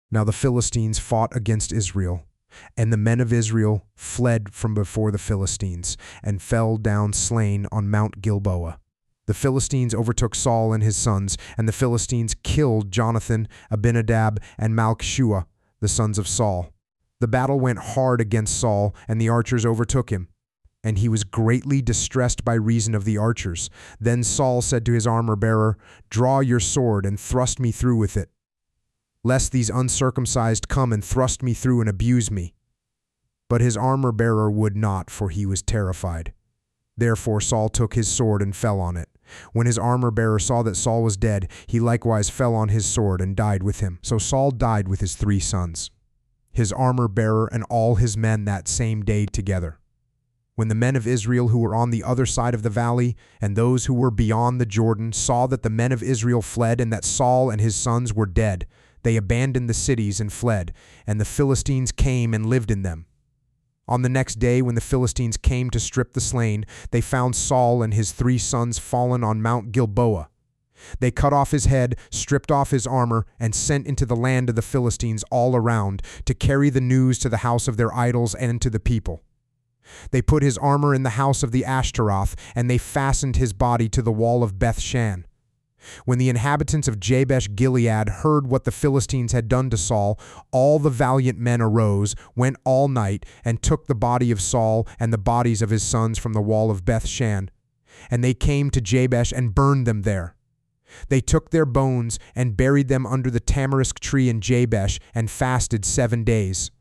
Now the Philistines fought against Israel, and the men of Israel fled from before the Philistines, and fell down slain on Mount Gilboa. The Philistines overtook Saul and his sons, and the Philistines killed Jonathan, Abinadab, and Malchishua, the sons of Saul. The battle went hard against Saul, and the archers overtook him. And he was greatly distressed by reason of the archers. Then Saul said to his armor-bearer, "Draw your sword, and thrust me through with it, lest these uncircumcised come and thrust me through and abuse me." But his armor-bearer would not, for he was terrified. Therefore Saul took his sword and fell on it. When his armor-bearer saw that Saul was dead, he likewise fell on his sword and died with him. So Saul died with his 3 sons, his armor-bearer and all his men that same day together. When the men of Israel who were on the other side of the valley and those who were beyond the Jordan saw that the men of Israel fled and that Saul and his sons were dead, they abandoned the cities and fled, and the Philistines came and lived in them. On the next day, when the Philistines came to strip the slain, they found Saul and his 3 sons fallen on Mount Gilboa. They cut off his head, stripped off his armor, and sent into the land of the Philistines all around to carry the news to the house of their idols and to the people. They put his armor in the house of the Ashtaroth, and they fastened his body to the wall of Beth-shan. When the inhabitants of Jabesh-Gilead heard what the Philistines had done to Saul, all the valiant men arose, went all night, and took the body of Saul and the bodies of his sons from the wall of Beth-shan. And they came to Jabesh and burned them there. They took their bones and buried them under the tamarisk tree in Jabesh and fasted 7 days.